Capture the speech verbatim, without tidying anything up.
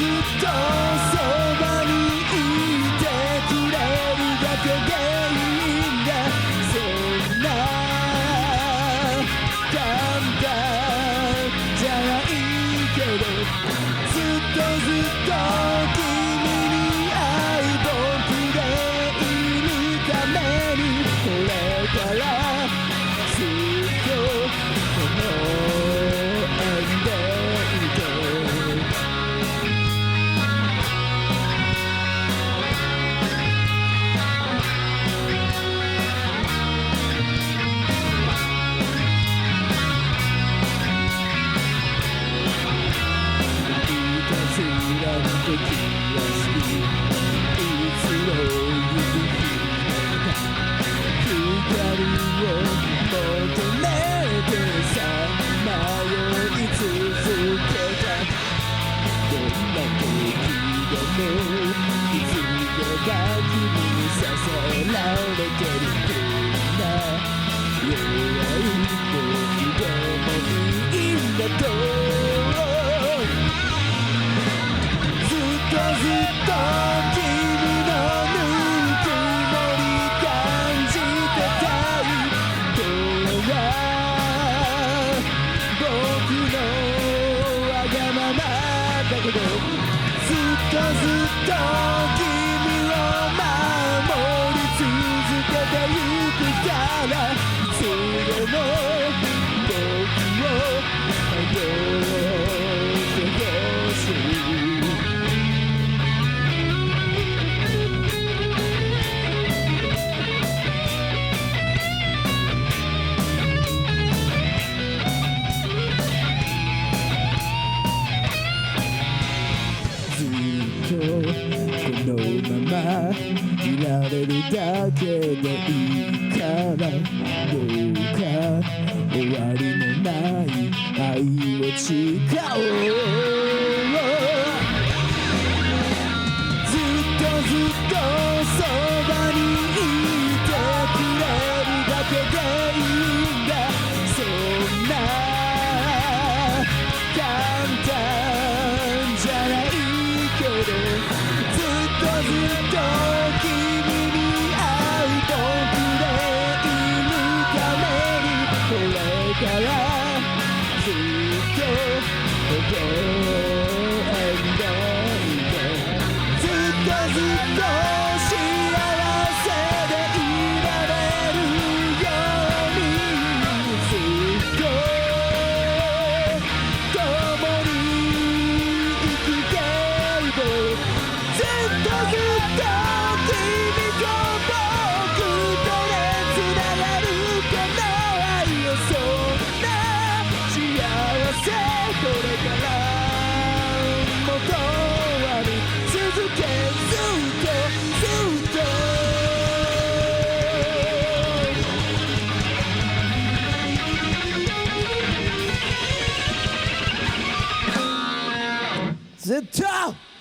とそばにいてくれるだけでいいんだ。そんな簡単じゃないけど、ずっとずっと君に会う僕でいるために、これからずっとこの縁でいて。いたずらの時は好き、いつも行く日だ。光を求めてさまよい続けた。どんな時でもいつか君に支えられてる。こんな弱い僕でもいいんだと。ずっとずっと君のぬくもり感じてたい。これは僕のわがままだけど、ずっとずっと君を守り続けてゆくから、いつでも僕を頼ってほしい。ずっとこのままいられるだけでいいから、どうか終わりのない愛を誓おう。ずっとずっとそばにいてくれるだけでいいんだ。そんな簡単じゃないけど、ずっとずっと君に会う僕でいるために、これからずっとこの縁でいて。ずっとずっと幸せでいられるように、ずっと共に生きていこう。ずっとずっと君と僕とでつながるこの愛を、そんな幸せこれからもとある。続けずっとずっとずっと